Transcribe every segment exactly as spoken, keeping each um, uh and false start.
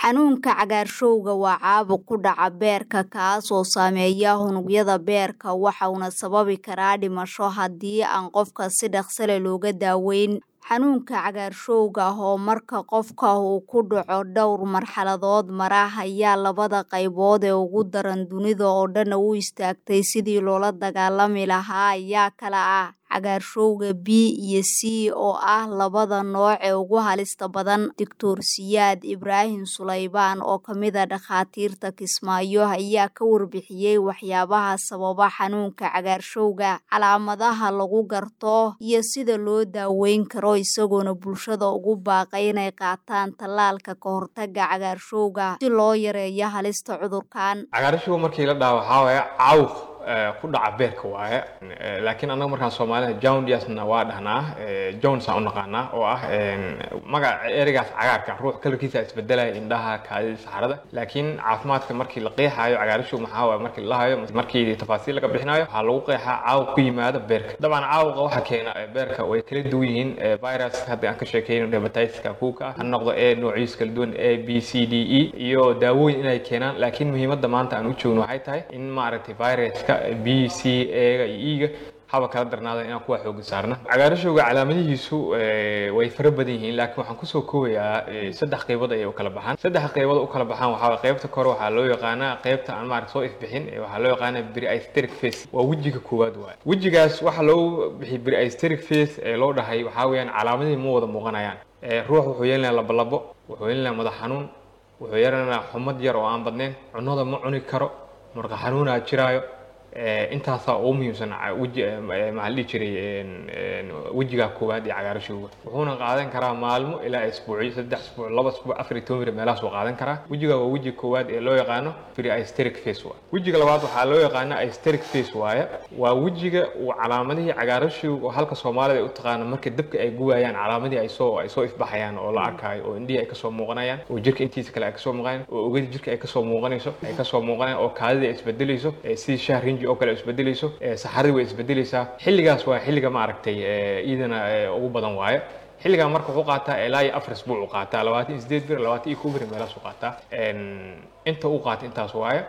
Xanuunka cagaarshowga waa caabuq ku dhaca beerka kaas oo saameeya unugyada beerka waxaana sababi kara dhimasho haddii aan qofka si dhaqso leh looga daaweyn. Xanuunka cagaarshowga oo marka qofka uu ku dhaco dhowr marxaladood mara ayaa labada qaybood ee ugu daran dunida oo dhan u istaagtay sidii loola dagaalami lahaa ayaa kala ah cagaarshowga B iyo C oo ah labada nooc ee ugu halista badan. Doctor Siyaad Ibraahim Suleybaan oo ka mid ah dhakhaatiirta Kismaayo ayaa ka warbixiyay waxyaabaha sababa xanuunka cagaarshowga, calaamadaha lagu garto iyo sida loo daaweyn karo isagoona bulshada ugu baaqay inay qaataan tallaalka ka hortagga cagaarshowga si loo yareeyo halista cudurkan. Cagaarshowga markii la dhaho waxaa waaye caabuq ku dhaca beerka waaye laakiin anaga markaan Soomaalida jaundice-na waa dhahnaa Jones aan u naqaanaa oo ah magaca ereygaas cagaarka ruux kalarkiisa isbedelaya indhaha kaadida saxarada laakiin caafimaadka markii la qeexayo cagaarshow maxaa waaye markii la hayo markii tafaasiil laga bixinayo waxaa lagu qeexaa caabuq ku yimaada beerka. dabcan caabuqa waxa keena beerka way kala duwan yihiin virus hadda aan ka sheekeyno hepatitis-ka kuuka ha noqdo ee noocyadiisa kala duwan A B C D E iyo daawooyin inay keenaan laakiin muhiimadda maanta aan u joogno waxay tahay in maaragtay viruska B C A iyo E haba kala darnaada inaan kuwa xoog saarna. Cagaarshowga calaamadihiisu way fara badan yihiin laakiin waxaan ku soo koobayaa saddex qaybood ay u kala baxaan. Saddex qaybood u kala baxaan waxa qaybta kore waxa loo yaqaanaa qaybta aan maarag soo ifbixin waxa loo yaqaanaa pre-hysteric phase waa wajiga koowaad waay. Wajigaas waxa loo bixi pre-hysteric phase ee loo dhahay waxa weeyaan calaamadihi ma wada muuqanayaan. ruux wuxuu yeelanayaa laba labo wuxuu yeelanayaa madax xanuun wuxuu yeelanayaa xumad yar oo aan badnayn cunada ma cuni karo marka xanuuna jiraayo intaas oo muhiimsan waji ma la jiray wajiga koowaad ee cagaarshowga wuxuuna qaadan karaa maalmo ilaa isbuuci saddex isbuuc laba isbuuc afar iyo toban meelahaas uu qaadan karaa. wajiga waa wajiga koowaad ee loo yaqaano pre-hysteric phase waa. wajiga labaad waxaa loo yaqaanaa hysteric phase waaye waa wajiga uu calaamadihii cagaarshowga oo halka Soomaalida u taqaan marka dabka ay gubayaan calaamadii ay soo ay soo ifbaxayaan oo la arkayo oo indhihi ay ka soo muuqanayaan oo jirka intiisa kale ay ka soo muuqanayaan oo ogeyd jirka ay ka soo muuqanayso ay ka soo muuqanayaan oo kaadida ay isbedelayso si shahrin oo kale isbedelayso saxarada way isbedelaysaa. xilligaas waa xilliga ma aragtay iidana ugu badan waaye. xilliga marka wuxuu qaataa ilaa iyo afar isbuuc uu qaataa labaatan iyo siddeed bir labaatan iyo kow bir meelahaas uu qaataa inta uu qaato intaas waaye.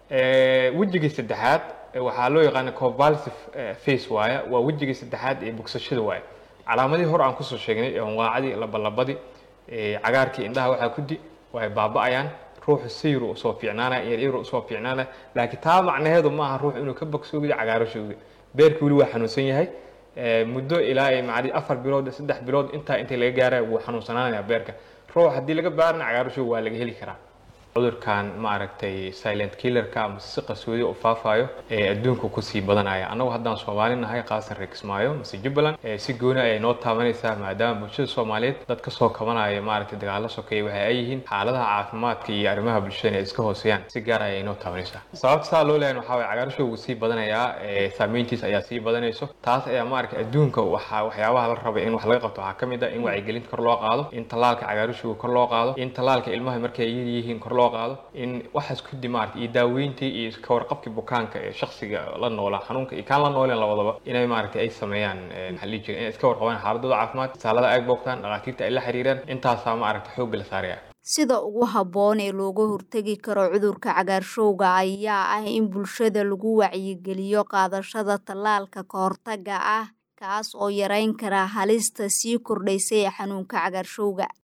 wajiga saddexaad waxaa loo yaqaan convulsive phase waaye waa wajiga saddexaad ee bogsashada waaye. calaamadihii hore aan ku soo sheegnay ee wanqaacadii labalabadii cagaarkii indhaha waxa ku di way baaba'ayaan ruux sayr oo soo fiicnaanaya iyo yar oo soo fiicnaanaya laakiin taa macnaheedu ma aha ruux inuu ka bogsoodo cagaarshowga. beerku wali waa xanuunsan yahay muddo ilaa ay macdi afar bilood saddex bilood inta inta laga gaaray wuu xanuunsanaanayaa beerka. ruux haddii laga baarna cagaarshowga waa laga heli karaa. cudurkan ma aragtay silent killer ka ama si qasoodi oo faafayo ee adduunka ku sii badanaya. anagu haddaan Soomaalinahay qaasar Kismaayo mise Jubbaland si gooni ay noo taabanaysaa maadaama bulshada Soomaaliyeed dad ka soo kabanaya ma aragtay dagaalo sokeey waxa ay yihiin xaaladaha caafimaadka iyo arrimaha bulshada ee iska hooseeyaan si gaar ah ay noo taabanaysaa. sababta loo leeyahay waxa way cagaarshowgu sii badanaya saameyntiisa ayaa sii badanayso taas ayaa ma aragtay adduunka waxa waxyaabaha la rabay in wax laga qabto waxa kamid ah in wacyigelin kor loo qaado in tallaalka cagaarshowga kor loo qaado in tallaalka ilmaha markay yihiin kor loo qaado in waxaas ku dimaartay iyo daaweyntii iyo ka warqabkii bukaanka ee shakhsiga la noolaa xanuunka iyo kaan la nooleen labadaba inay maaragtay ay sameeyaan maxalli jira inay iska warqabaan xaaladooda caafimaad saalada ay boogtaan dhaqaatiirta ay la xiriiraan intaas ma aragtay xoog la saaraya. sida ugu habboon ee looga hortagi karo cudurka cagaarshowga ayaa ah in bulshada lagu wacyigeliyo qaadashada tallaalka ka hortagga ah kaas oo yareyn kara halista sii kordhaysa ee xanuunka cagaarshowga.